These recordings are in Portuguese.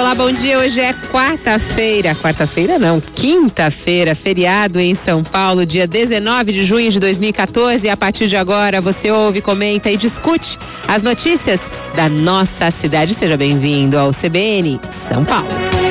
Olá, bom dia. Hoje é quarta-feira. Quarta-feira não, quinta-feira, feriado em São Paulo, dia 19 de junho de 2014. E a partir de agora você ouve, comenta e discute as notícias da nossa cidade. Seja bem-vindo ao CBN São Paulo.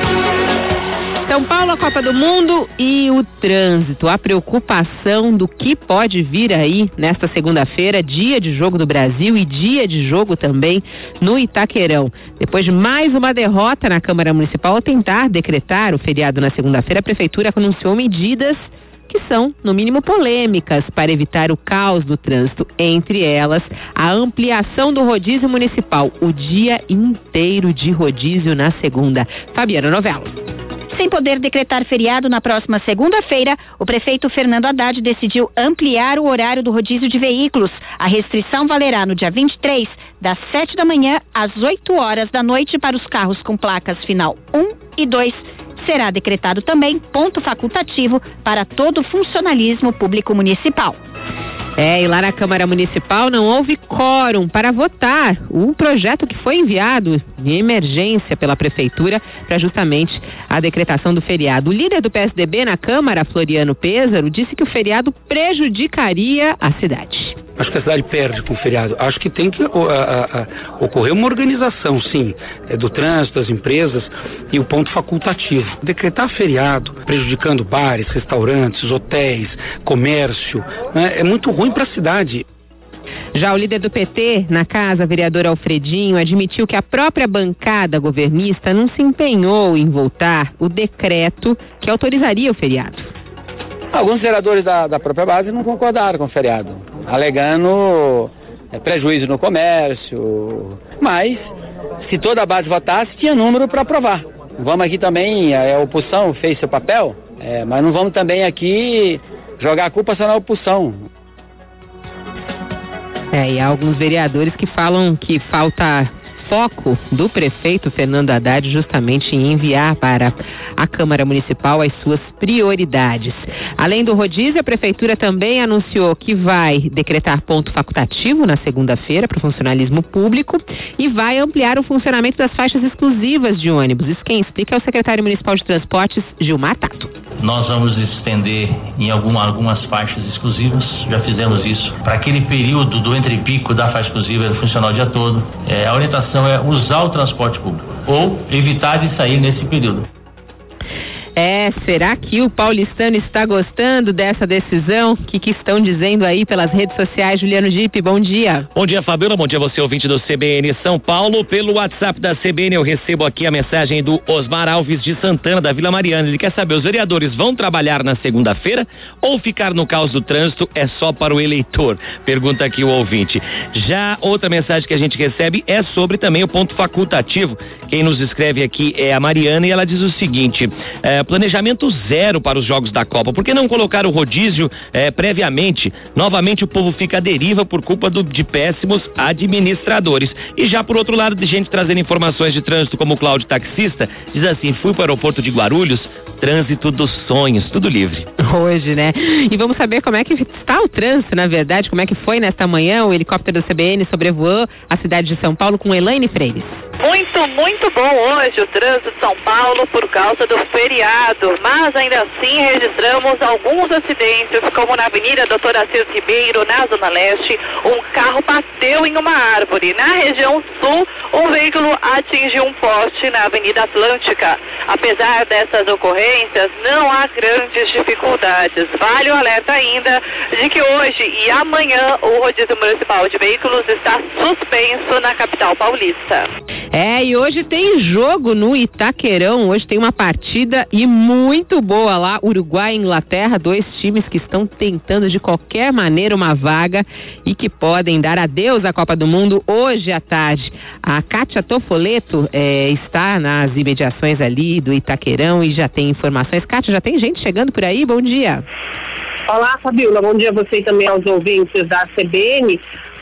São Paulo, a Copa do Mundo e o trânsito, a preocupação do que pode vir aí nesta segunda-feira, dia de jogo do Brasil e dia de jogo também no Itaquerão. Depois de mais uma derrota na Câmara Municipal ao tentar decretar o feriado na segunda-feira, a Prefeitura anunciou medidas que são, no mínimo, polêmicas para evitar o caos do trânsito. Entre elas, a ampliação do rodízio municipal, o dia inteiro de rodízio na segunda. Fabiana Novello. Sem poder decretar feriado na próxima segunda-feira, o prefeito Fernando Haddad decidiu ampliar o horário do rodízio de veículos. A restrição valerá no dia 23, das 7 da manhã às 8 horas da noite para os carros com placas final 1 e 2. Será decretado também ponto facultativo para todo o funcionalismo público municipal. E lá na Câmara Municipal não houve quórum para votar o projeto que foi enviado de emergência pela Prefeitura para justamente a decretação do feriado. O líder do PSDB na Câmara, Floriano Pêssaro, disse que o feriado prejudicaria a cidade. Acho que a cidade perde com o feriado. Acho que tem que ocorrer uma organização, sim, do trânsito, das empresas e o ponto facultativo. Decretar feriado, prejudicando bares, restaurantes, hotéis, comércio, né, é muito ruim para a cidade. Já o líder do PT na casa, vereador Alfredinho, admitiu que a própria bancada governista não se empenhou em votar o decreto que autorizaria o feriado. Alguns vereadores da própria base não concordaram com o feriado, alegando prejuízo no comércio, mas se toda a base votasse, tinha número para aprovar. Vamos aqui também, a oposição fez seu papel, mas não vamos também aqui jogar a culpa só na oposição. E há alguns vereadores que falam que falta foco do prefeito Fernando Haddad justamente em enviar para a Câmara Municipal as suas prioridades. Além do rodízio, a Prefeitura também anunciou que vai decretar ponto facultativo na segunda-feira para o funcionalismo público e vai ampliar o funcionamento das faixas exclusivas de ônibus. Isso quem explica é o secretário municipal de transportes, Gilmar Tato. Nós vamos estender em algumas faixas exclusivas, já fizemos isso, para aquele período do entrepico da faixa exclusiva funcionar o dia todo. A orientação é usar o transporte público ou evitar de sair nesse período. Será que o paulistano está gostando dessa decisão? O que estão dizendo aí pelas redes sociais? Juliano Gipe, bom dia. Bom dia, Fabiola, bom dia você, ouvinte do CBN São Paulo. Pelo WhatsApp da CBN eu recebo aqui a mensagem do Osmar Alves de Santana, da Vila Mariana. Ele quer saber, os vereadores vão trabalhar na segunda-feira ou ficar no caos do trânsito é só para o eleitor? Pergunta aqui o ouvinte. Já outra mensagem que a gente recebe é sobre também o ponto facultativo. Quem nos escreve aqui é a Mariana e ela diz o seguinte: planejamento zero para os jogos da Copa. Por que não colocar o rodízio previamente? Novamente o povo fica à deriva por culpa de péssimos administradores. E já por outro lado, de gente trazendo informações de trânsito, como o Cláudio taxista, diz assim: fui para o aeroporto de Guarulhos, trânsito dos sonhos, tudo livre. Hoje, né? E vamos saber como é que está o trânsito, na verdade, como é que foi nesta manhã. O helicóptero da CBN sobrevoou a cidade de São Paulo com Elaine Freires. Muito bom hoje o trânsito de São Paulo por causa do feriado, mas ainda assim registramos alguns acidentes, como na Avenida Doutor Assis Ribeiro, na Zona Leste, um carro bateu em uma árvore. Na região sul, um veículo atingiu um poste na Avenida Atlântica. Apesar dessas ocorrências, não há grandes dificuldades. Vale o alerta ainda de que hoje e amanhã o rodízio municipal de veículos está suspenso na capital paulista. E hoje tem jogo no Itaquerão. Hoje tem uma partida e muito boa lá, Uruguai e Inglaterra, dois times que estão tentando de qualquer maneira uma vaga e que podem dar adeus à Copa do Mundo hoje à tarde. A Kátia Tofoleto está nas imediações ali do Itaquerão e já tem informações. Kátia, já tem gente chegando por aí? Bom dia. Olá, Fabiola, bom dia a você e também aos ouvintes da CBN.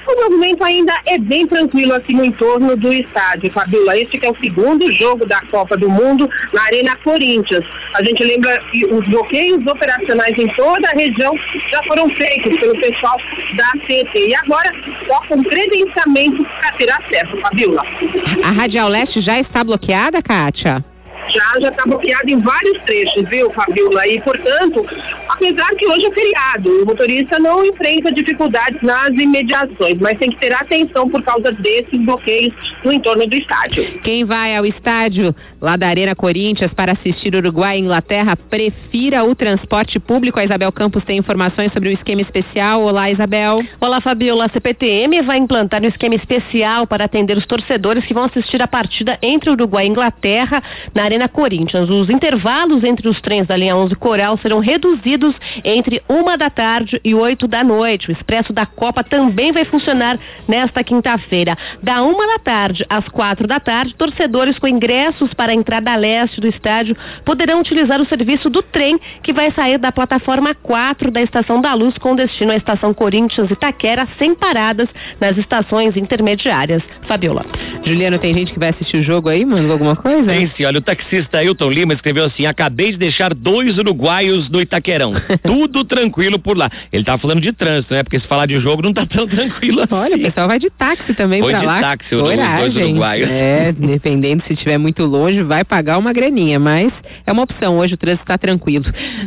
O movimento ainda é bem tranquilo aqui no entorno do estádio, Fabiola. Este que é o segundo jogo da Copa do Mundo na Arena Corinthians. A gente lembra que os bloqueios operacionais em toda a região já foram feitos pelo pessoal da CET. E agora só com credenciamento para ter acesso, Fabiola. A Radial Leste já está bloqueada, Kátia? Já está bloqueado em vários trechos, viu, Fabiola? E, portanto, apesar que hoje é feriado, o motorista não enfrenta dificuldades nas imediações, mas tem que ter atenção por causa desses bloqueios no entorno do estádio. Quem vai ao estádio lá da Arena Corinthians para assistir Uruguai e Inglaterra, prefira o transporte público. A Isabel Campos tem informações sobre o esquema especial. Olá, Isabel. Olá, Fabiola. A CPTM vai implantar um esquema especial para atender os torcedores que vão assistir a partida entre Uruguai e Inglaterra na Arena Corinthians. Os intervalos entre os trens da linha 11 Coral serão reduzidos entre 1 da tarde e 8 da noite. O Expresso da Copa também vai funcionar nesta quinta-feira. Da 1 da tarde às 4 da tarde, torcedores com ingressos para a entrada leste do estádio poderão utilizar o serviço do trem que vai sair da plataforma 4 da Estação da Luz com destino à Estação Corinthians Itaquera, sem paradas nas estações intermediárias. Fabiola. Juliano, tem gente que vai assistir o jogo aí? Mandou alguma coisa? Tem sim, olha, o taxista Ailton Lima escreveu assim: acabei de deixar 2 uruguaios no Itaquerão. Tudo tranquilo por lá. Ele tava falando de trânsito, né? Porque se falar de jogo não tá tão tranquilo assim. Olha, o pessoal vai de táxi também pra lá. Foi de táxi, os 2 uruguaios. Dependendo se estiver muito longe, vai pagar uma graninha, mas é uma opção. Hoje o trânsito tá tranquilo.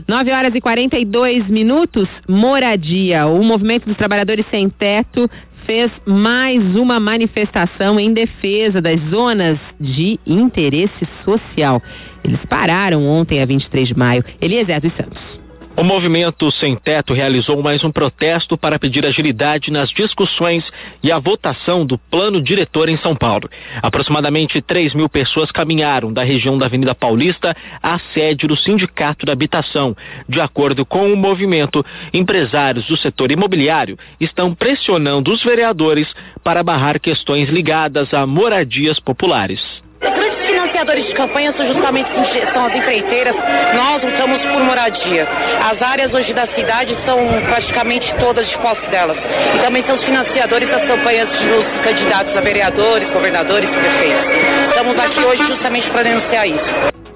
9h42. Moradia. O Movimento dos Trabalhadores Sem Teto fez mais uma manifestação em defesa das zonas de interesse social. Eles pararam ontem, a 23 de maio. Eliezer dos Santos. O Movimento Sem Teto realizou mais um protesto para pedir agilidade nas discussões e a votação do plano diretor em São Paulo. Aproximadamente 3.000 pessoas caminharam da região da Avenida Paulista à sede do Sindicato da Habitação. De acordo com o movimento, empresários do setor imobiliário estão pressionando os vereadores para barrar questões ligadas a moradias populares. Os grandes financiadores de campanha são justamente são as empreiteiras. Nós lutamos por moradia. As áreas hoje da cidade são praticamente todas de posse delas. E também são os financiadores das campanhas dos candidatos a vereadores, governadores, prefeitos. Estamos aqui hoje justamente para denunciar isso.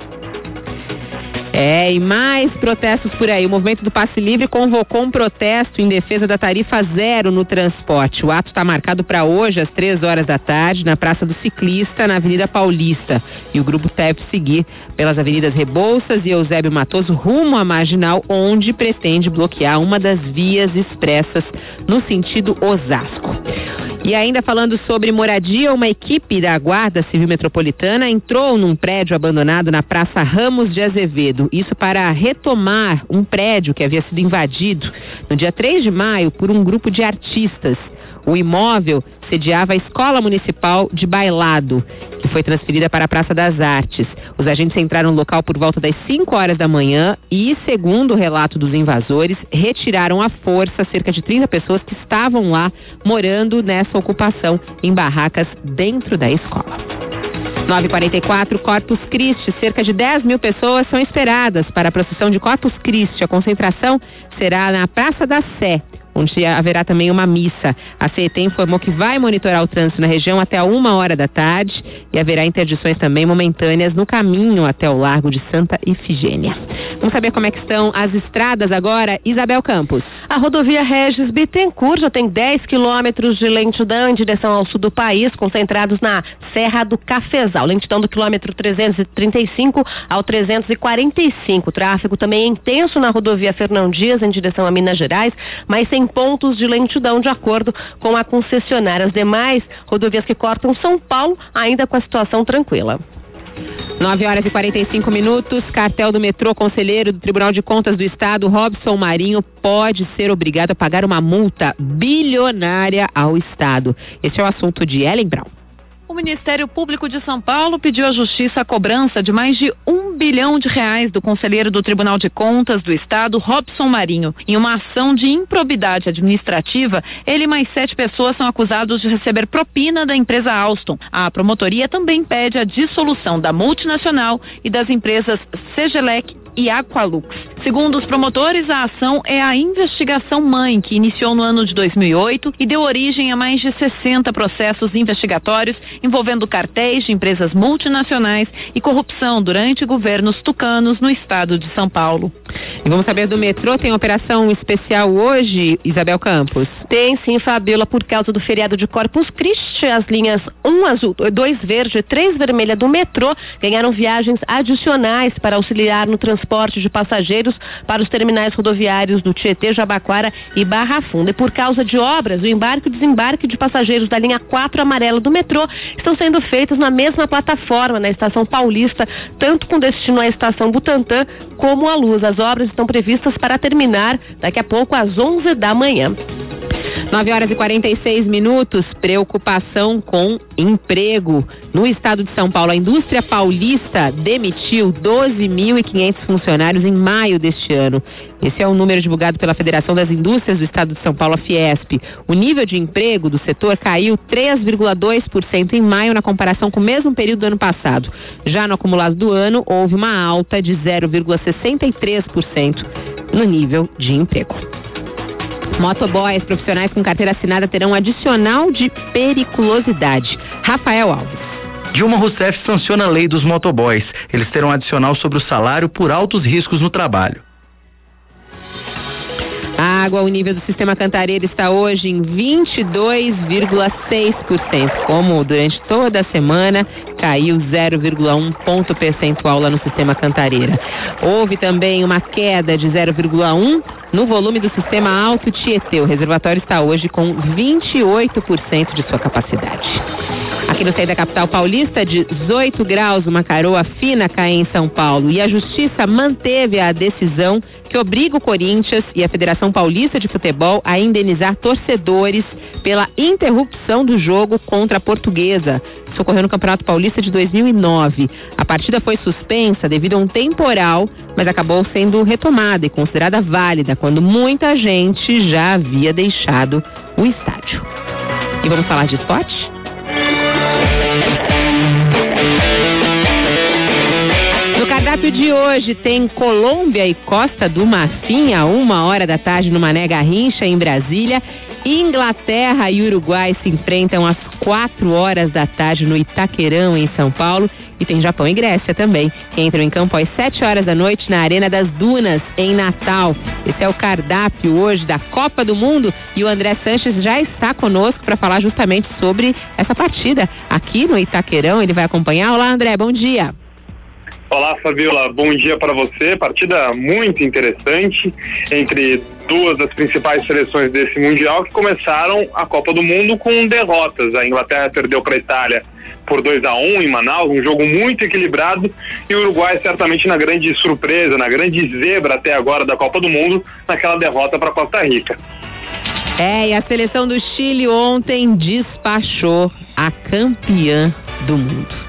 E mais protestos por aí. O Movimento do Passe Livre convocou um protesto em defesa da tarifa zero no transporte. O ato está marcado para hoje, às 3 horas da tarde, na Praça do Ciclista, na Avenida Paulista. E o grupo deve seguir pelas avenidas Rebouças e Eusébio Matoso rumo à Marginal, onde pretende bloquear uma das vias expressas no sentido Osasco. E ainda falando sobre moradia, uma equipe da Guarda Civil Metropolitana entrou num prédio abandonado na Praça Ramos de Azevedo. Isso para retomar um prédio que havia sido invadido no dia 3 de maio por um grupo de artistas. O imóvel sediava a Escola Municipal de Bailado, que foi transferida para a Praça das Artes. Os agentes entraram no local por volta das 5 horas da manhã e, segundo o relato dos invasores, retiraram à força cerca de 30 pessoas que estavam lá morando nessa ocupação em barracas dentro da escola. 9h44, Corpus Christi. Cerca de 10.000 pessoas são esperadas para a procissão de Corpus Christi. A concentração será na Praça da Sé, onde haverá também uma missa. A CET informou que vai monitorar o trânsito na região até 1h da tarde e haverá interdições também momentâneas no caminho até o Largo de Santa Ifigênia. Vamos saber como é que estão as estradas agora, Isabel Campos. A rodovia Regis Bittencourt já tem 10 quilômetros de lentidão em direção ao sul do país, concentrados na Serra do Cafezal. Lentidão do quilômetro 335 ao 345. O tráfego também é intenso na rodovia Fernão Dias em direção a Minas Gerais, mas sem pontos de lentidão de acordo com a concessionária. As demais rodovias que cortam São Paulo ainda com a situação tranquila. 9h45. Cartel do metrô. Conselheiro do Tribunal de Contas do Estado, Robson Marinho, pode ser obrigado a pagar uma multa bilionária ao Estado. Este é o assunto de Ellen Brown. O Ministério Público de São Paulo pediu à Justiça a cobrança de mais de R$1 bilhão do conselheiro do Tribunal de Contas do Estado, Robson Marinho. Em uma ação de improbidade administrativa, ele e mais 7 pessoas são acusados de receber propina da empresa Alstom. A promotoria também pede a dissolução da multinacional e das empresas Cegelec e Aqualux. Segundo os promotores, a ação é a investigação mãe, que iniciou no ano de 2008 e deu origem a mais de 60 processos investigatórios envolvendo cartéis de empresas multinacionais e corrupção durante governos tucanos no estado de São Paulo. E vamos saber do metrô, tem operação especial hoje, Isabel Campos? Tem sim, Fabiola, por causa do feriado de Corpus Christi, as linhas 1 azul, 2 verde e 3 vermelha do metrô ganharam viagens adicionais para auxiliar no transporte de passageiros para os terminais rodoviários do Tietê, Jabaquara e Barra Funda. E por causa de obras, o embarque e o desembarque de passageiros da linha 4 amarela do metrô estão sendo feitos na mesma plataforma, na Estação Paulista, tanto com destino à Estação Butantã como à Luz. As obras estão previstas para terminar daqui a pouco às 11 da manhã. 9h46, preocupação com emprego. No estado de São Paulo, a indústria paulista demitiu 12.500 funcionários em maio deste ano. Esse é o número divulgado pela Federação das Indústrias do estado de São Paulo, a Fiesp. O nível de emprego do setor caiu 3,2% em maio na comparação com o mesmo período do ano passado. Já no acumulado do ano, houve uma alta de 0,63% no nível de emprego. Motoboys profissionais com carteira assinada terão um adicional de periculosidade. Rafael Alves. Dilma Rousseff sanciona a lei dos motoboys. Eles terão um adicional sobre o salário por altos riscos no trabalho. A água, o nível do sistema Cantareira está hoje em 22,6%. Como durante toda a semana, caiu 0,1 ponto percentual lá no sistema Cantareira. Houve também uma queda de 0,1 no volume do sistema Alto Tietê. O reservatório está hoje com 28% de sua capacidade. Aqui no centro da capital paulista, 18 graus, uma caroa fina cai em São Paulo. E a Justiça manteve a decisão que obriga o Corinthians e a Federação Paulista de Futebol a indenizar torcedores pela interrupção do jogo contra a Portuguesa. Isso ocorreu no Campeonato Paulista de 2009. A partida foi suspensa devido a um temporal, mas acabou sendo retomada e considerada válida quando muita gente já havia deixado o estádio. E vamos falar de esporte? No cardápio de hoje tem Colômbia e Costa do Marfim a 1h da tarde no Mané Garrincha, em Brasília. Inglaterra e Uruguai se enfrentam às 4h da tarde no Itaquerão, em São Paulo. E tem Japão e Grécia também, que entram em campo às 7h da noite na Arena das Dunas, em Natal. Esse é o cardápio hoje da Copa do Mundo e o André Sanches já está conosco para falar justamente sobre essa partida aqui no Itaquerão. Ele vai acompanhar. Olá, André, bom dia. Olá, Fabiola, bom dia para você. Partida muito interessante entre duas das principais seleções desse Mundial que começaram a Copa do Mundo com derrotas. A Inglaterra perdeu para a Itália por 2-1 em Manaus, um jogo muito equilibrado, e o Uruguai certamente na grande surpresa, na grande zebra até agora da Copa do Mundo, naquela derrota para Costa Rica. E a seleção do Chile ontem despachou a campeã do mundo.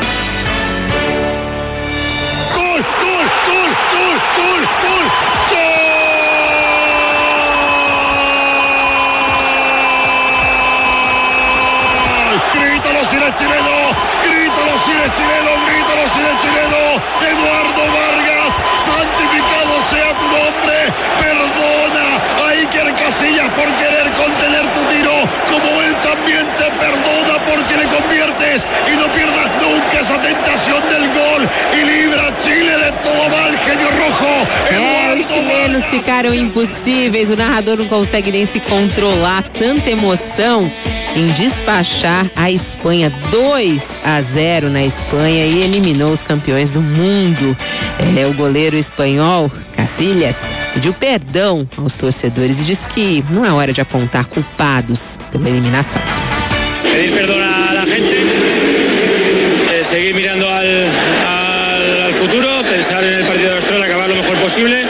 Eduardo Vargas, santificado sea tu nombre, perdona a Iker Casillas por querer contener tu tiro, como él también te perdona porque le conviertes y no pierdas nunca esa tentación del gol y libra a Chile de todo mal, genio rojo. Os chilenos ficaram impossíveis, o narrador não consegue nem se controlar, tanta emoção em despachar a Espanha, 2-0 na Espanha, e eliminou os campeões do mundo. O goleiro espanhol, Casillas, pediu perdão aos torcedores e disse que não é hora de apontar culpados pela eliminação. Pedir perdão a gente, seguir mirando al futuro, pensar en el partido de Australia, acabar lo mejor posible.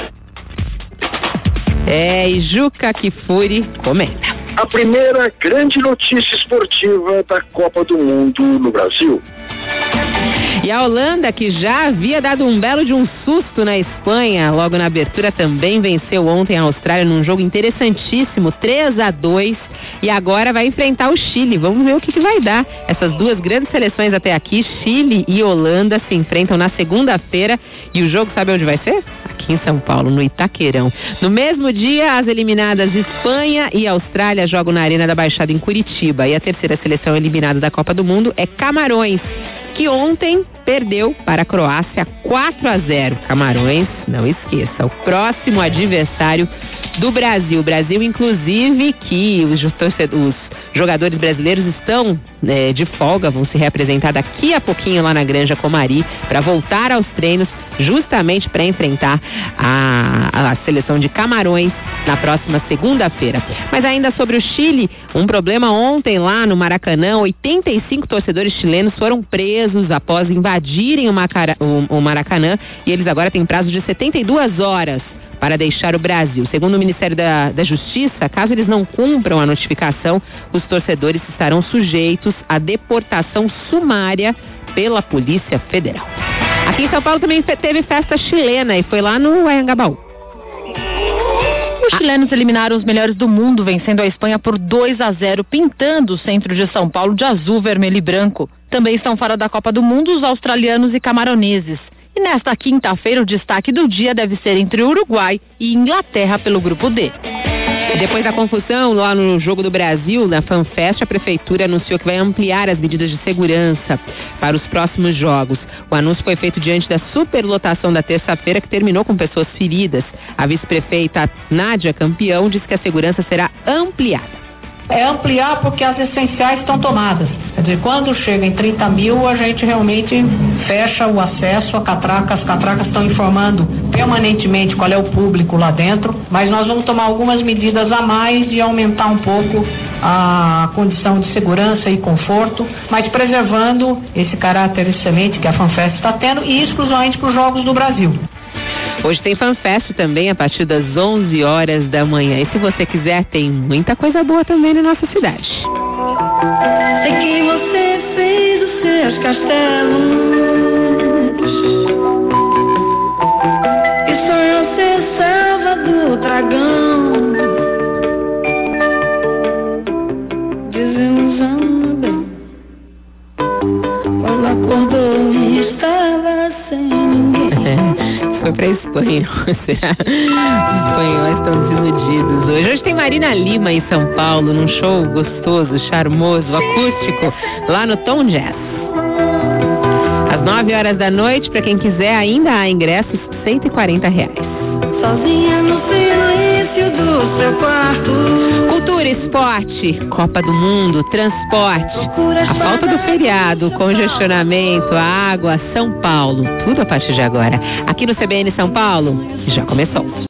E Juca Kfouri comenta. A primeira grande notícia esportiva da Copa do Mundo no Brasil. E a Holanda, que já havia dado um belo de um susto na Espanha, logo na abertura também venceu ontem a Austrália num jogo interessantíssimo, 3-2. e agora vai enfrentar o Chile. Vamos ver o que vai dar. Essas duas grandes seleções até aqui, Chile e Holanda, se enfrentam na segunda-feira e o jogo sabe onde vai ser? Aqui em São Paulo, no Itaquerão. No mesmo dia, as eliminadas Espanha e Austrália jogam na Arena da Baixada em Curitiba. E a terceira seleção eliminada da Copa do Mundo é Camarões, que ontem perdeu para a Croácia 4-0. Camarões, não esqueça, o próximo adversário do Brasil. Brasil, inclusive, que os jogadores brasileiros estão de folga, vão se reapresentar daqui a pouquinho lá na Granja Comari para voltar aos treinos, justamente para enfrentar a seleção de Camarões na próxima segunda-feira. Mas ainda sobre o Chile, um problema ontem lá no Maracanã, 85 torcedores chilenos foram presos após invadirem o Maracanã e eles agora têm prazo de 72 horas para deixar o Brasil. Segundo o Ministério da Justiça, caso eles não cumpram a notificação, os torcedores estarão sujeitos à deportação sumária pela Polícia Federal. Aqui em São Paulo também teve festa chilena e foi lá no Anhangabaú. Os chilenos eliminaram os melhores do mundo, vencendo a Espanha por 2-0, pintando o centro de São Paulo de azul, vermelho e branco. Também estão fora da Copa do Mundo os australianos e camaroneses. E nesta quinta-feira, o destaque do dia deve ser entre Uruguai e Inglaterra pelo Grupo D. Depois da confusão lá no Jogo do Brasil, na FanFest, a Prefeitura anunciou que vai ampliar as medidas de segurança para os próximos jogos. O anúncio foi feito diante da superlotação da terça-feira, que terminou com pessoas feridas. A vice-prefeita Nádia Campeão disse que a segurança será ampliada. É ampliar porque as essenciais estão tomadas. Quer dizer, quando chega em 30 mil, a gente realmente fecha o acesso a catraca. As catracas estão informando permanentemente qual é o público lá dentro, mas nós vamos tomar algumas medidas a mais de aumentar um pouco a condição de segurança e conforto, mas preservando esse caráter excelente que a FanFest está tendo e exclusivamente para os Jogos do Brasil. Hoje tem FanFest também a partir das 11 horas da manhã. E se você quiser, tem muita coisa boa também na nossa cidade. Sei que você fez os seus castelos e sonhou ser selva do dragão. Desilusão, bem, quando acordou e estava sem ninguém. Foi pra Espanha. Será? Os espanhóis estão desiludidos hoje. Hoje tem Marina Lima em São Paulo, num show gostoso, charmoso, acústico, lá no Tom Jazz. Às 9 horas da noite, pra quem quiser, ainda há ingressos, R$140. Sozinha no silêncio do seu quarto. Cultura, esporte, Copa do Mundo, transporte, a falta do feriado, o congestionamento, a água, São Paulo, tudo a partir de agora. Aqui no CBN São Paulo, já começou.